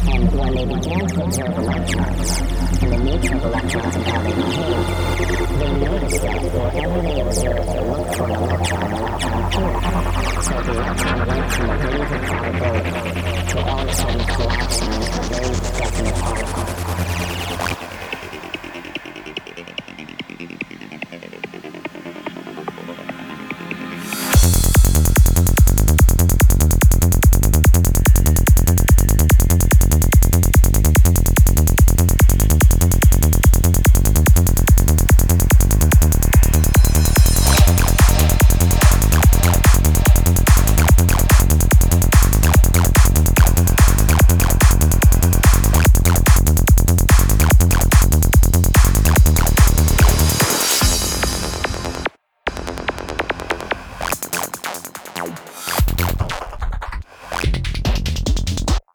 And when they began to observe electrons and the nature of electrons and how they behave, they noticed that wherever they observed or looked for an electron appeared. So the electron went from a very good probability to almost